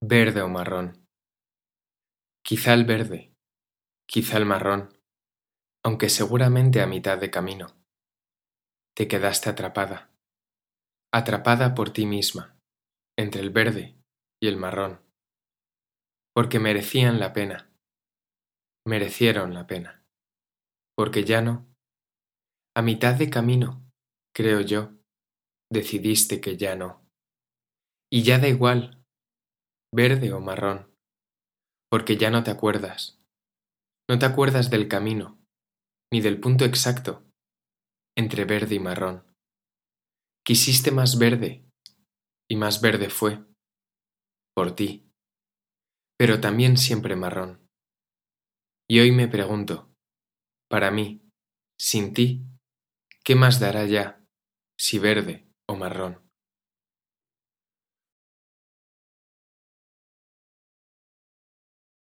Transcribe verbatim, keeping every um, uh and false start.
Verde o marrón. Quizá el verde, quizá el marrón, aunque seguramente a mitad de camino. Te quedaste atrapada, atrapada por ti misma, entre el verde y el marrón, porque merecían la pena, merecieron la pena, porque ya no, a mitad de camino, creo yo, decidiste que ya no. Y ya da igual, verde o marrón, porque ya no te acuerdas, no te acuerdas del camino, ni del punto exacto entre verde y marrón. Quisiste más verde, y más verde fue, por ti, pero también siempre marrón. Y hoy me pregunto, para mí, sin ti, ¿qué más dará ya, si verde o marrón?